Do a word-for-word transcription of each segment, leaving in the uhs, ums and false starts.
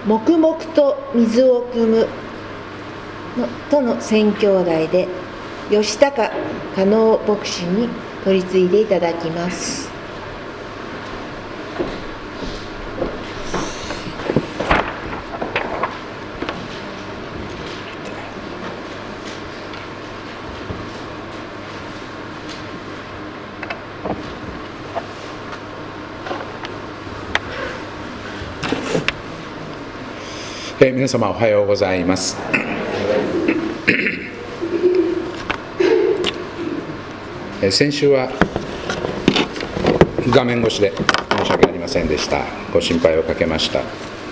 黙々と水を汲むのとの宣教題で、吉高加納牧師に取り次いでいただきます。 えー、皆様おはようございます。えー、先週は画面越しで申し訳ありませんでした。ご心配をかけました。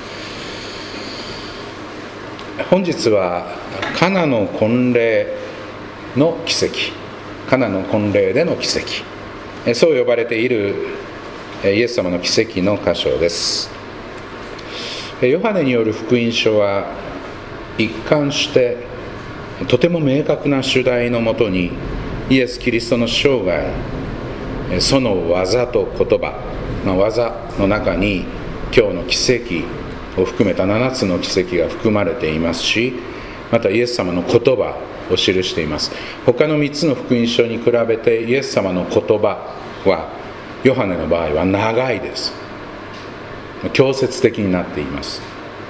本日はカナの婚礼の奇跡、カナの婚礼での奇跡、えー、そう呼ばれているイエス様の奇跡の箇所です。ヨハネによる福音書は一貫してとても明確な主題のもとにイエス・キリストの生涯、その技と言葉、まあ、技の中に今日の奇跡を含めたななつの奇跡が含まれていますし、またイエス様の言葉を記しています。他のみっつの福音書に比べてイエス様の言葉はヨハネの場合は長いです。強説的になっています。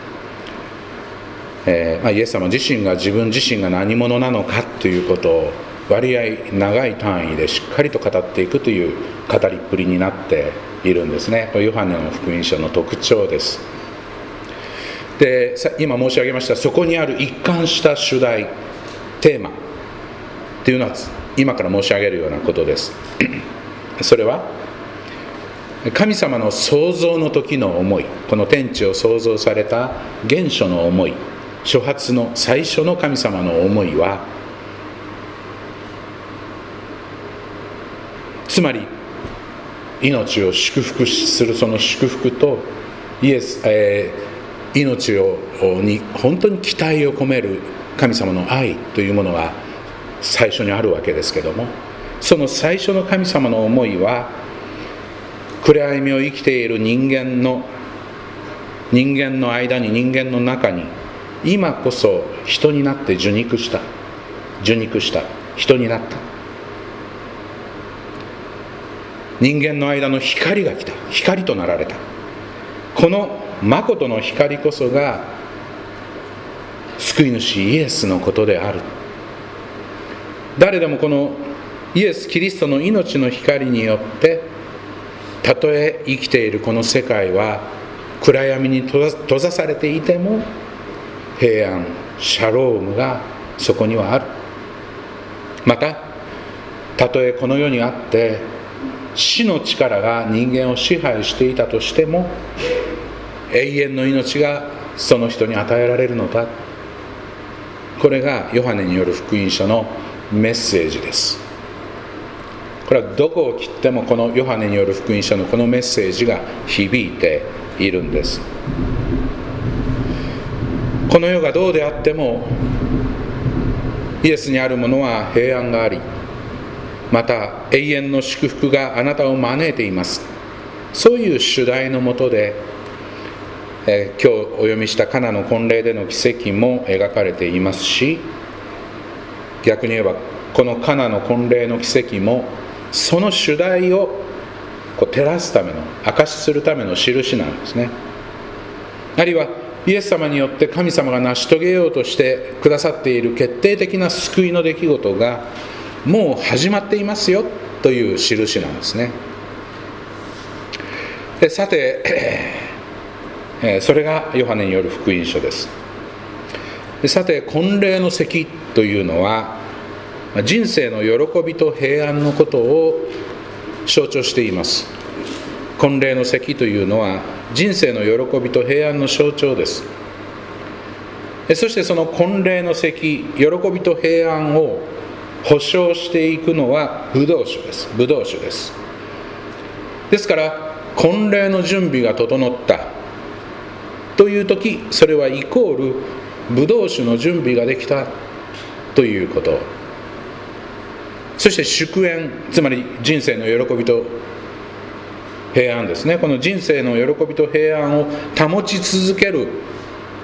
えーまあ、イエス様自身が自分自身が何者なのかということを割合長い単位でしっかりと語っていくという語りっぷりになっているんですね。これヨハネの福音書の特徴です。で、今申し上げましたそこにある一貫した主題テーマというのは今から申し上げるようなことです。それは神様の創造の時の思い、この天地を創造された原初の思い、初発の最初の神様の思いは、つまり命を祝福するその祝福とイエス、えー、命をに本当に期待を込める神様の愛というものが最初にあるわけですけども、その最初の神様の思いは暗闇を生きている人間の人間の間に、人間の中に今こそ人になって受肉した受肉した人になった人間の間の光が来た、光となられた。この誠の光こそが救い主イエスのことである。誰でもこのイエス・キリストの命の光によって、たとえ生きているこの世界は暗闇に閉ざされていても、平安、シャロームがそこにはある。また、たとえこの世にあって死の力が人間を支配していたとしても、永遠の命がその人に与えられるのだ。これがヨハネによる福音書のメッセージです。これはどこを切ってもこのヨハネによる福音書のこのメッセージが響いているんです。この世がどうであってもイエスにあるものは平安があり、また永遠の祝福があなたを招いています。そういう主題のもとで、えー、今日お読みしたカナの婚礼での奇跡も描かれていますし、逆に言えばこのカナの婚礼の奇跡もその主題をこう照らすための、証しするための印なんですね。あるいはイエス様によって神様が成し遂げようとしてくださっている決定的な救いの出来事がもう始まっていますよという印なんですね。でさて、えー、それがヨハネによる福音書です。でさて、婚礼の席というのは人生の喜びと平安のことを象徴しています。婚礼の席というのは人生の喜びと平安の象徴です。そしてその婚礼の席、喜びと平安を保証していくのはブドウ酒です。ブドウ酒です。ですから婚礼の準備が整ったという時、それはイコールブドウ酒の準備ができたということ。そして祝宴、つまり人生の喜びと平安ですね。この人生の喜びと平安を保ち続ける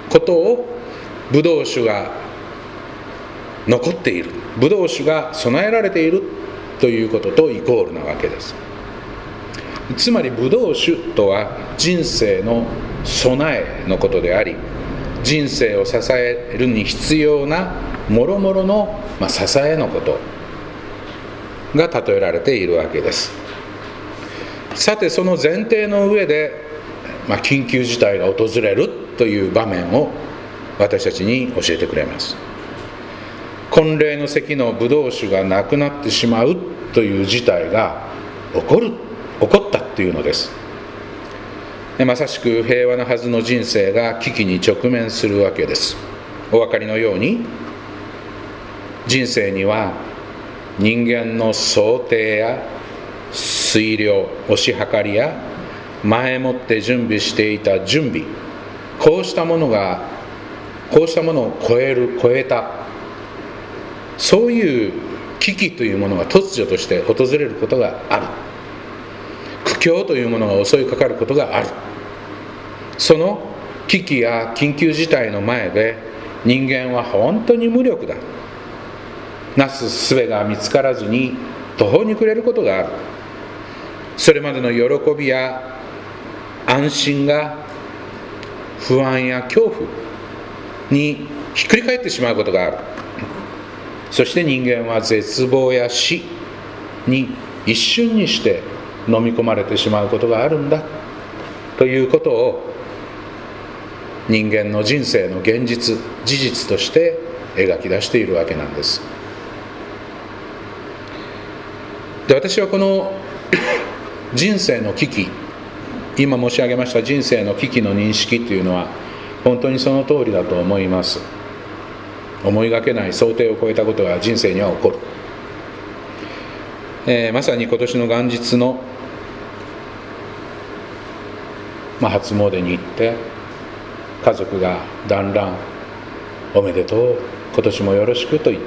ことをブドウ酒が残っている、ブドウ酒が備えられているということとイコールなわけです。つまりブドウ酒とは人生の備えのことであり、人生を支えるに必要なもろもろの、まあ、支えのことが例えられているわけです。さてその前提の上で、まあ、緊急事態が訪れるという場面を私たちに教えてくれます。婚礼の席のブドウ酒がなくなってしまうという事態が起こる起こったというのです。まさしく平和なはずの人生が危機に直面するわけです。お分かりのように、人生には人間の想定や推量、推し量りや前もって準備していた準備、こうしたものがこうしたものを超える超えた、そういう危機というものが突如として訪れることがある。苦境というものが襲いかかることがある。その危機や緊急事態の前で人間は本当に無力だ。なす術が見つからずに途方に暮れることがある。それまでの喜びや安心が不安や恐怖にひっくり返ってしまうことがある。そして人間は絶望や死に一瞬にして飲み込まれてしまうことがあるんだということを、人間の人生の現実、事実として描き出しているわけなんです。で、私はこの人生の危機、今申し上げました人生の危機の認識というのは本当にその通りだと思います。思いがけない想定を超えたことが人生には起こる。えー、まさに今年の元日の、まあ、初詣に行って家族が団らんおめでとう、今年もよろしくと言って、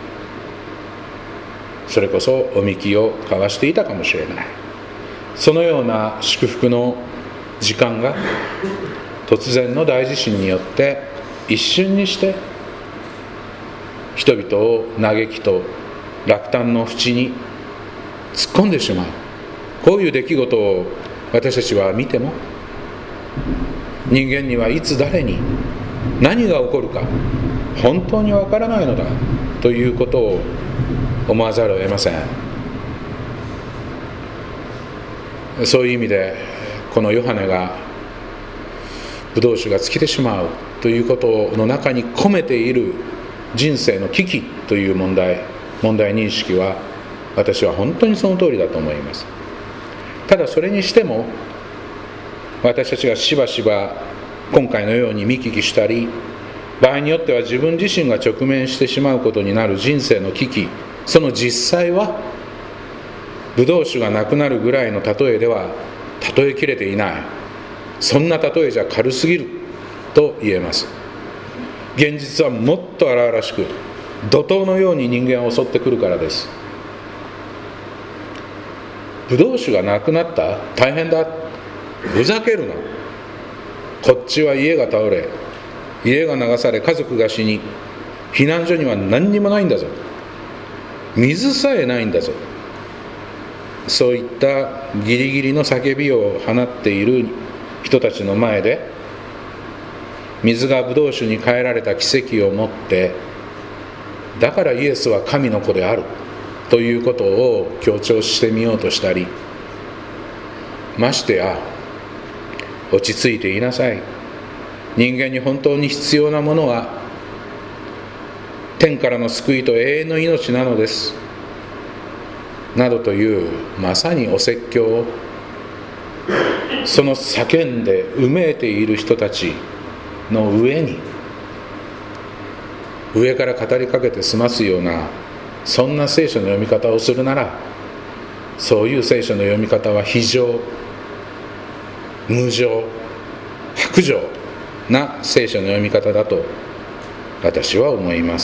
それこそおみきを交わしていたかもしれない。そのような祝福の時間が突然の大地震によって一瞬にして人々を嘆きと落胆の淵に突っ込んでしまう。こういう出来事を私たちは見ても、人間にはいつ誰に何が起こるか本当にわからないのだということを思わざるを得ません。そういう意味でこのヨハネがブドウ酒が尽きてしまうということの中に込めている人生の危機という問題問題認識は、私は本当にその通りだと思います。ただそれにしても、私たちがしばしば今回のように見聞きしたり、場合によっては自分自身が直面してしまうことになる人生の危機、その実際はブドウ酒がなくなるぐらいの例えでは例えきれていない。そんな例えじゃ軽すぎると言えます。現実はもっと荒々しく、怒涛のように人間を襲ってくるからです。ブドウ酒がなくなった？大変だ。ふざけるな。こっちは家が倒れ、家が流され、家族が死に、避難所には何にもないんだぞ。水さえないんだぞ。そういったギリギリの叫びを放っている人たちの前で、水がブドウ酒に変えられた奇跡をもって、だからイエスは神の子であるということを強調してみようとしたり、ましてや落ち着いていなさい、人間に本当に必要なものは天からの救いと永遠の命なのですなどという、まさにお説教をその叫んでうめいている人たちの上に、上から語りかけて済ますような、そんな聖書の読み方をするなら、そういう聖書の読み方は非常、無常、薄情な聖書の読み方だと私は思います。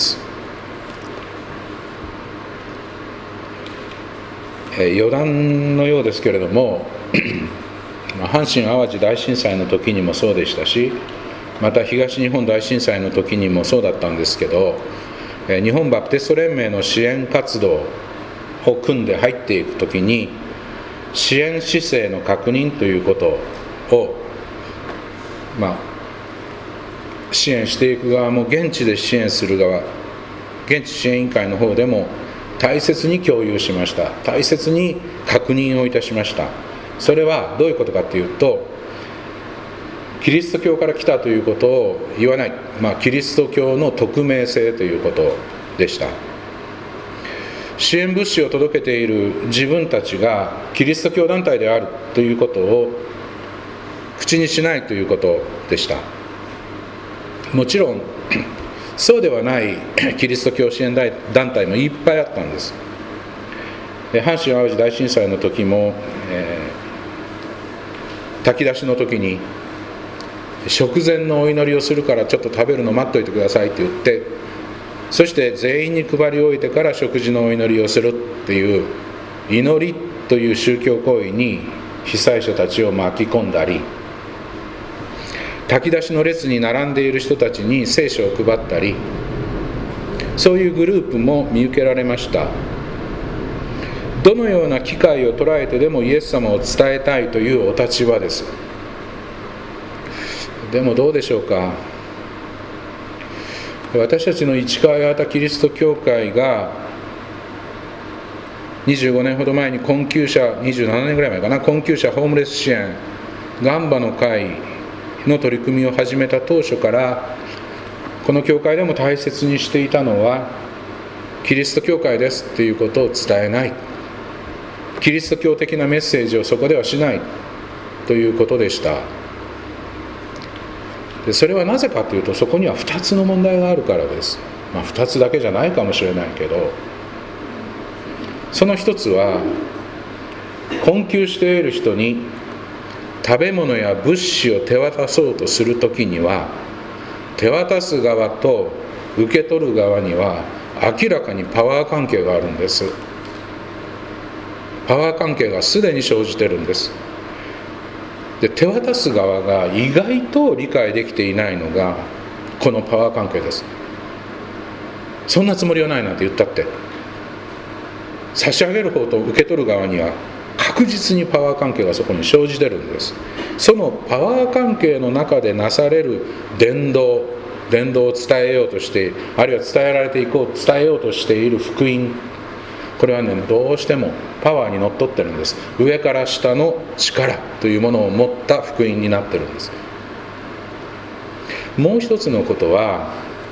余談のようですけれども、阪神・淡路大震災の時にもそうでしたし、 また東日本大震災の時にもそうだったんですけど、日本バプテスト連盟の支援活動を組んで入っていく時に、支援姿勢の確認ということを、まあ、支援していく側も現地で支援する側、現地支援委員会の方でも大切に共有しました。大切に確認をいたしました。それはどういうことかというと、キリスト教から来たということを言わない、まあ、キリスト教の匿名性ということでした。支援物資を届けている自分たちがキリスト教団体であるということを口にしないということでした。もちろんそうではないキリスト教支援団体もいっぱいあったんです。阪神・淡路大震災の時も、えー、炊き出しの時に食前のお祈りをするからちょっと食べるの待っといてくださいって言って、そして全員に配り終えてから食事のお祈りをするっていう祈りという宗教行為に被災者たちを巻き込んだり、炊き出しの列に並んでいる人たちに聖書を配ったり、そういうグループも見受けられました。どのような機会を捉えてでもイエス様を伝えたいというお立場です。でもどうでしょうか。私たちの市川八幡キリスト教会がにじゅうごねんほど前に困窮者、にじゅうななねんぐらい前かな、困窮者ホームレス支援ガンバの会の取り組みを始めた当初から、この教会でも大切にしていたのは、キリスト教会ですということを伝えない、キリスト教的なメッセージをそこではしないということでした。でそれはなぜかというと、そこにはふたつの問題があるからです。まあふたつだけじゃないかもしれないけど、そのひとつは、困窮している人に食べ物や物資を手渡そうとするときには、手渡す側と受け取る側には明らかにパワー関係があるんです。パワー関係がすでに生じてるんです。で手渡す側が意外と理解できていないのがこのパワー関係です。そんなつもりはないなんて言ったって、差し上げる方と受け取る側には確実にパワー関係がそこに生じてるんです。そのパワー関係の中でなされる伝道伝道を伝えようとして、あるいは伝えられていこう伝えようとしている福音、これはね、どうしてもパワーにのっとってるんです。上から下の力というものを持った福音になってるんです。もう一つのことは、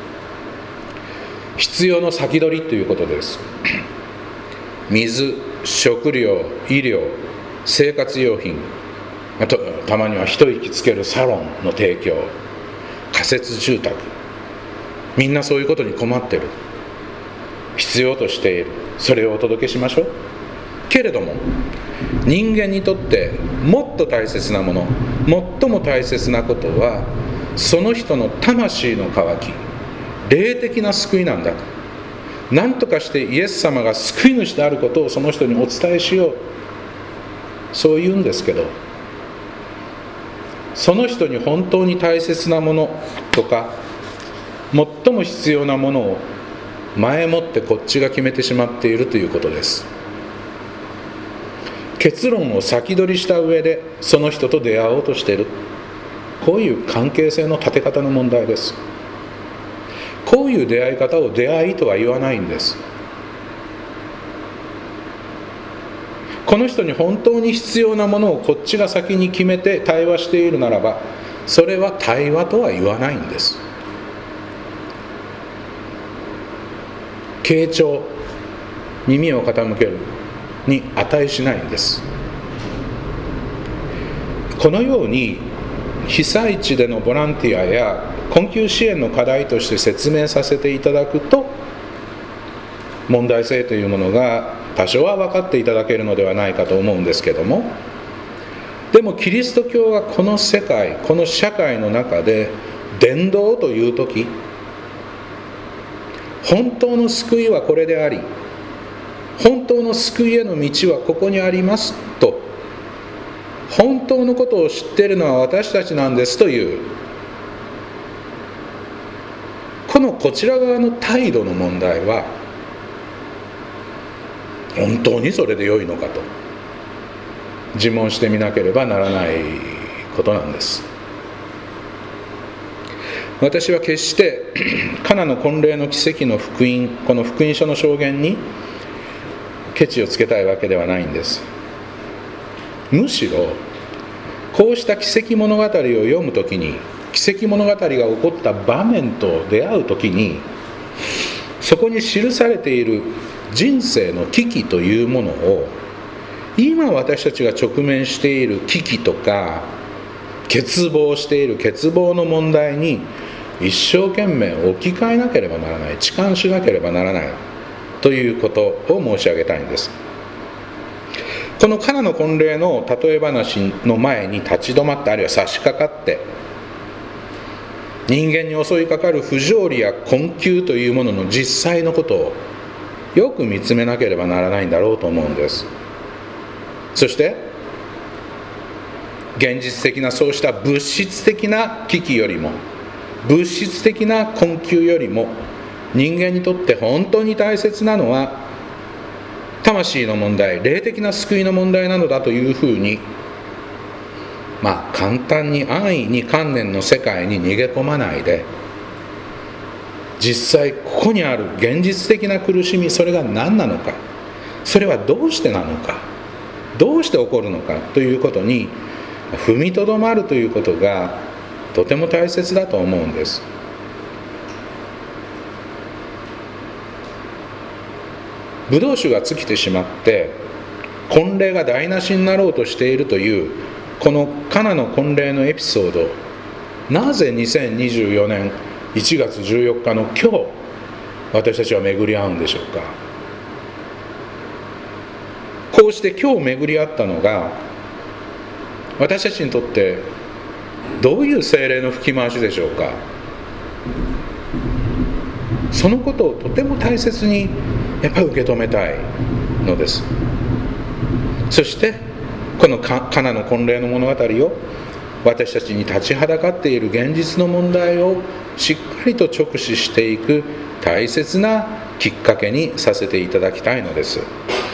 必要の先取りということです。水、食料、医療、生活用品、あとたまには一息つけるサロンの提供、仮設住宅、みんなそういうことに困ってる、必要としている。それをお届けしましょう。けれども人間にとってもっと大切なもの、最も大切なことは、その人の魂の渇き、霊的な救いなんだ。何とかしてイエス様が救い主であることをその人にお伝えしよう、そう言うんですけど、その人に本当に大切なものとか最も必要なものを前もってこっちが決めてしまっているということです。結論を先取りした上でその人と出会おうとしている、こういう関係性の立て方の問題です。こういう出会い方を出会いとは言わないんです。この人に本当に必要なものをこっちが先に決めて対話しているならば、それは対話とは言わないんです。傾聴、耳を傾けるに値しないんです。このように被災地でのボランティアや困窮支援の課題として説明させていただくと、問題性というものが多少は分かっていただけるのではないかと思うんですけども、でもキリスト教がこの世界、この社会の中で伝道というとき、本当の救いはこれであり、本当の救いへの道はここにありますと、本当のことを知っているのは私たちなんですというこのこちら側の態度の問題は本当にそれで良いのかと自問してみなければならないことなんです。私は決してカナの婚礼の奇跡の福音、この福音書の証言にケチをつけたいわけではないんです。むしろこうした奇跡物語を読むときに、奇跡物語が起こった場面と出会うときに、そこに記されている人生の危機というものを、今私たちが直面している危機とか欠乏している欠乏の問題に一生懸命置き換えなければならない、置換しなければならないということを申し上げたいんです。このカナの婚礼の例え話の前に立ち止まって、あるいは差し掛かって、人間に襲いかかる不条理や困窮というものの実際のことをよく見つめなければならないんだろうと思うんです。そして現実的なそうした物質的な危機よりも、物質的な困窮よりも、人間にとって本当に大切なのは魂の問題、霊的な救いの問題なのだというふうに、まあ簡単に安易に観念の世界に逃げ込まないで、実際ここにある現実的な苦しみ、それが何なのか、それはどうしてなのか、どうして起こるのかということに踏みとどまるということがとても大切だと思うんです。ブドウ酒が尽きてしまって婚礼が台無しになろうとしているというこのカナの婚礼のエピソード、なぜにせんにじゅうよねんいちがつじゅうよっかの今日私たちは巡り合うんでしょうか。こうして今日巡り合ったのが私たちにとってどういう聖霊の吹き回しでしょうか。そのことをとても大切にやっぱり受け止めたいのです。そしてこのカナの婚礼の物語を私たちに立ちはだかっている現実の問題をしっかりと直視していく大切なきっかけにさせていただきたいのです。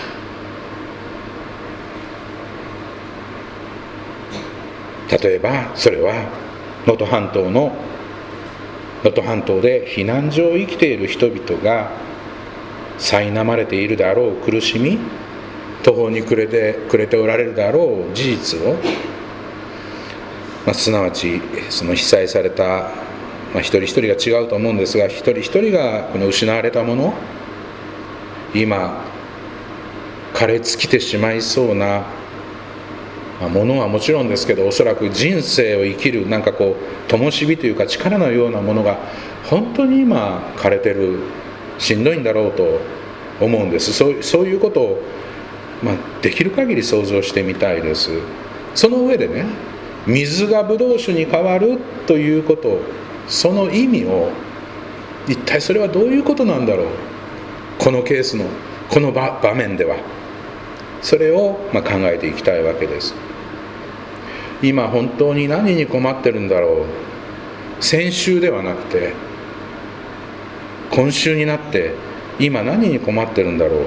例えばそれは能登半島の能登半島で避難所を生きている人々が苛まれているであろう苦しみ、途方に暮れて暮れておられるであろう事実を、まあ、すなわちその被災された、まあ、一人一人が違うと思うんですが、一人一人がこの失われたもの、今枯れ尽きてしまいそうなものはもちろんですけど、おそらく人生を生きるなんかこう灯火というか力のようなものが本当に今枯れてる、しんどいんだろうと思うんです。そう、そういうことを、まあ、できる限り想像してみたいです。その上でね、水がブドウ酒に変わるということ、その意味を一体それはどういうことなんだろう、このケースのこの 場, 場面ではそれをまあ考えていきたいわけです。今本当に何に困ってるんだろう。先週ではなくて今週になって今何に困ってるんだろ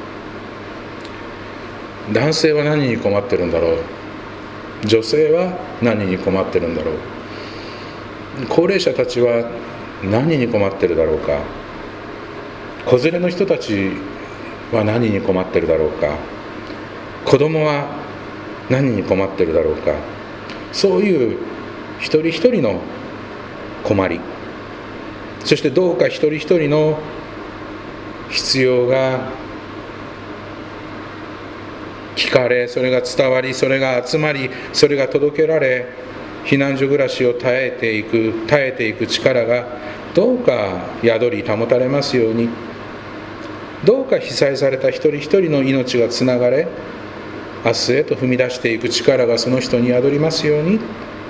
う。男性は何に困ってるんだろう。女性は何に困ってるんだろう。高齢者たちは何に困ってるだろうか。子連れの人たちは何に困ってるだろうか。子供は何に困ってるだろうか。そういう一人一人の困り、そしてどうか一人一人の必要が聞かれ、それが伝わり、それが集まり、それが届けられ、避難所暮らしを耐えていく耐えていく力がどうか宿り保たれますように、どうか被災された一人一人の命がつながれ、明日へと踏み出していく力がその人に宿りますように。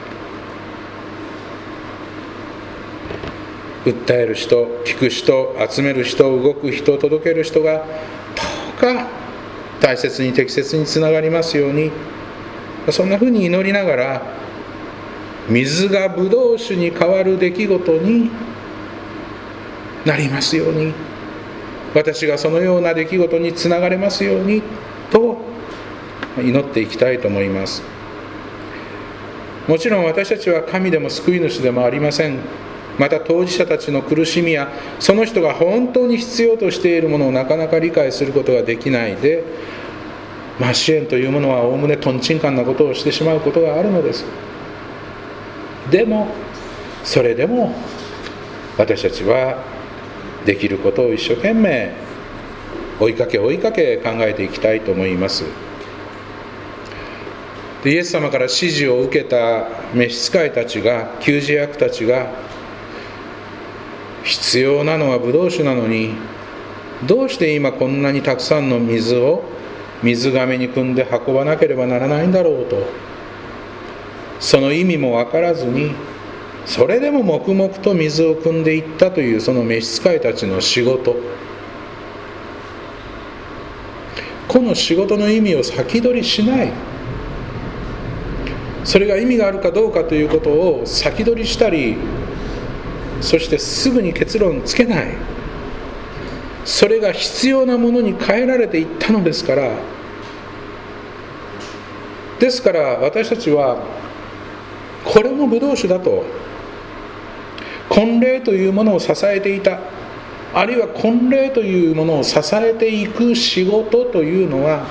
訴える人、聞く人、集める人、動く人、届ける人がどうか大切に適切につながりますように、そんなふうに祈りながら、水がブドウ酒に変わる出来事になりますように、私がそのような出来事につながれますようにと祈っていきたいと思います。もちろん私たちは神でも救い主でもありません。また当事者たちの苦しみやその人が本当に必要としているものをなかなか理解することができないで、まあ、支援というものはおおむねとんちんかんなことをしてしまうことがあるのです。でもそれでも私たちはできることを一生懸命追いかけ追いかけ考えていきたいと思います。でイエス様から指示を受けた召使いたちが、給仕役たちが、必要なのはブドウ酒なのにどうして今こんなにたくさんの水を水がめに汲んで運ばなければならないんだろうと、その意味も分からずに、それでも黙々と水を汲んでいったというその召使いたちの仕事、この仕事の意味を先取りしない、それが意味があるかどうかということを先取りしたり、そしてすぐに結論つけない、それが必要なものに変えられていったのですから。ですから私たちはこれもブドウ酒だと、婚礼というものを支えていた、あるいは婚礼というものを支えていく仕事というのは、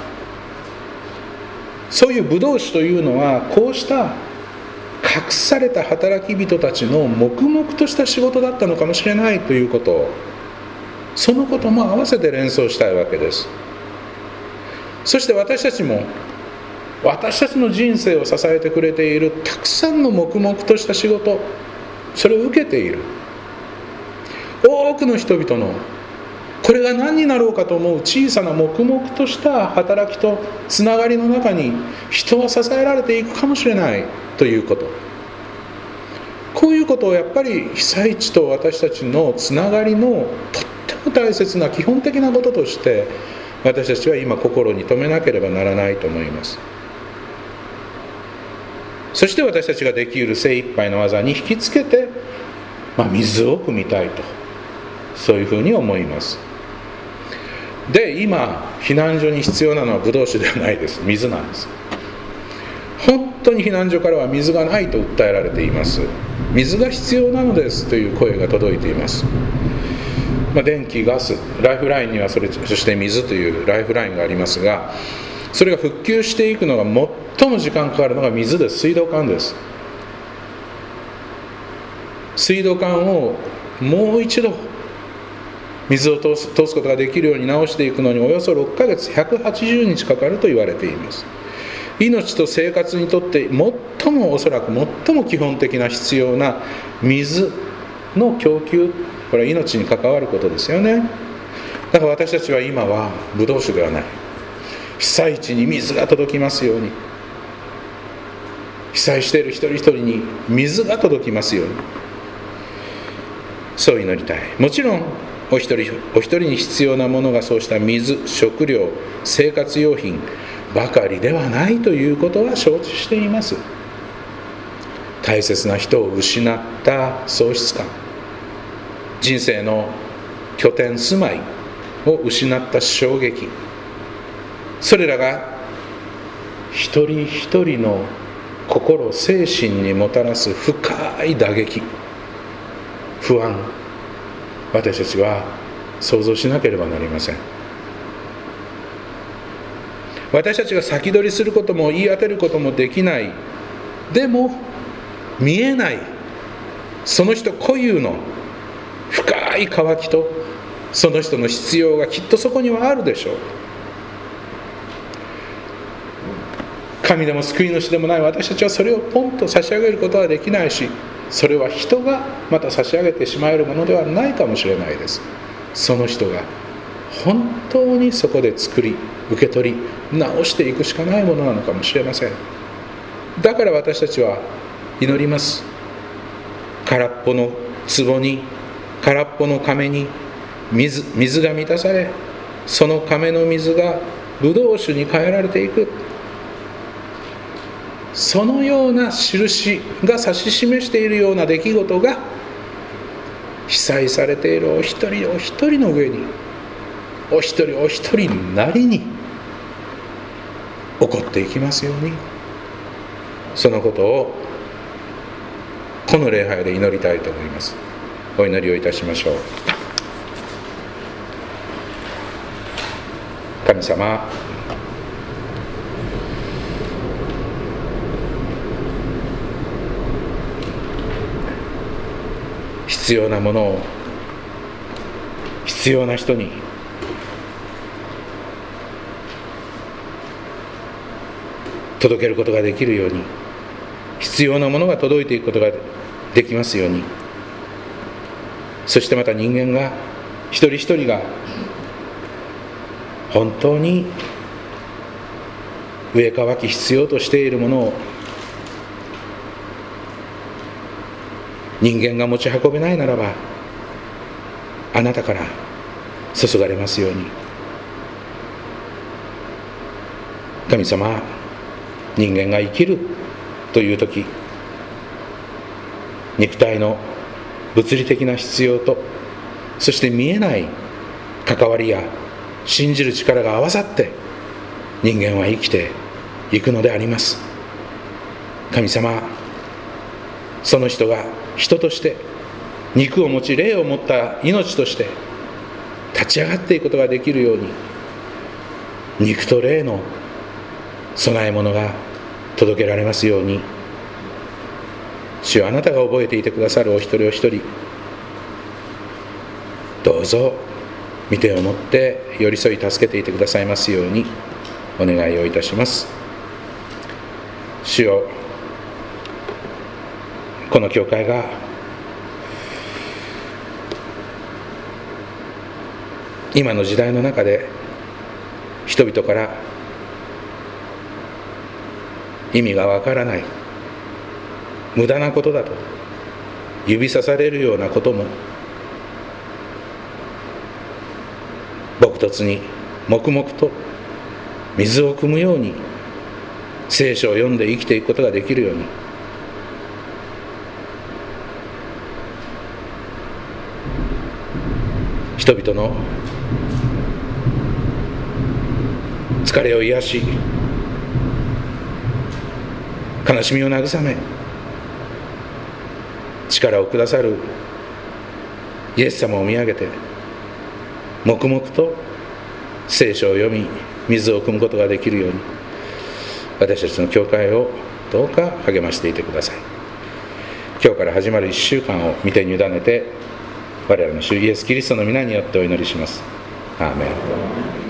そういうブドウ酒というのはこうした隠された働き人たちの黙々とした仕事だったのかもしれないということ、そのことも合わせて連想したいわけです。そして私たちも私たちの人生を支えてくれているたくさんの黙々とした仕事、それを受けている多くの人々の、これが何になろうかと思う小さな黙々とした働きとつながりの中に人は支えられていくかもしれないということ、こういうことをやっぱり被災地と私たちのつながりのとっても大切な基本的なこととして私たちは今心に留めなければならないと思います。そして私たちができる精一杯の技に引きつけて、まあ、水を汲みたいと、そういうふうに思います。で今避難所に必要なのはブドウ酒ではないです、水なんです。本当に避難所からは水がないと訴えられています。水が必要なのですという声が届いています。まあ、電気、ガス、ライフラインにはそれ、そして水というライフラインがありますが、それが復旧していくのが最も時間かかるのが水です。水道管です。水道管をもう一度水を通す、通すことができるように直していくのにおよそろっかげつひゃくはちじゅうにちかかると言われています。命と生活にとって最もおそらく最も基本的な必要な水の供給、これは命に関わることですよね。だから私たちは今はブドウ酒ではない、被災地に水が届きますように、被災している一人一人に水が届きますように、そう祈りたい。もちろんお一人お一人に必要なものがそうした水、食料、生活用品ばかりではないということは承知しています。大切な人を失った喪失感、人生の拠点、住まいを失った衝撃、それらが一人一人の心、精神にもたらす深い打撃、不安、私たちは想像しなければなりません。私たちが先取りすることも言い当てることもできない、でも見えないその人固有の深い渇きとその人の必要がきっとそこにはあるでしょう。神でも救い主でもない私たちはそれをポンと差し上げることはできないし、それは人がまた差し上げてしまえるものではないかもしれないです。その人が本当にそこで作り、受け取り、直していくしかないものなのかもしれません。だから私たちは祈ります。空っぽの壺に、空っぽの亀に 水, 水が満たされ、その亀の水がブドウ酒に変えられていく、そのような印が指し示しているような出来事が被災されているお一人お一人の上に、お一人お一人なりに起こっていきますように、そのことをこの礼拝で祈りたいと思います。お祈りをいたしましょう。神様、必要なものを必要な人に届けることができるように、必要なものが届いていくことができますように、そしてまた人間が一人一人が本当に植え替き必要としているものを人間が持ち運べないならば、あなたから注がれますように。神様、人間が生きるというとき、肉体の物理的な必要と、そして見えない関わりや信じる力が合わさって人間は生きていくのであります。神様、その人が人として肉を持ち霊を持った命として立ち上がっていくことができるように、肉と霊の備え物が届けられますように、主よ、あなたが覚えていてくださるお一人お一人、どうぞ御手を持って寄り添い助けていてくださいますようにお願いをいたします。主よ、この教会が今の時代の中で人々から意味がわからない、無駄なことだと指さされるようなことも、朴訥に黙々と水を汲むように聖書を読んで生きていくことができるように、人々の疲れを癒し、悲しみを慰め、力をくださるイエス様を見上げて、黙々と聖書を読み水を汲むことができるように、私たちの教会をどうか励ましていてください。今日から始まるいっしゅうかんを御手に委ねて、我々の主イエスキリストの皆によってお祈りします。アーメン。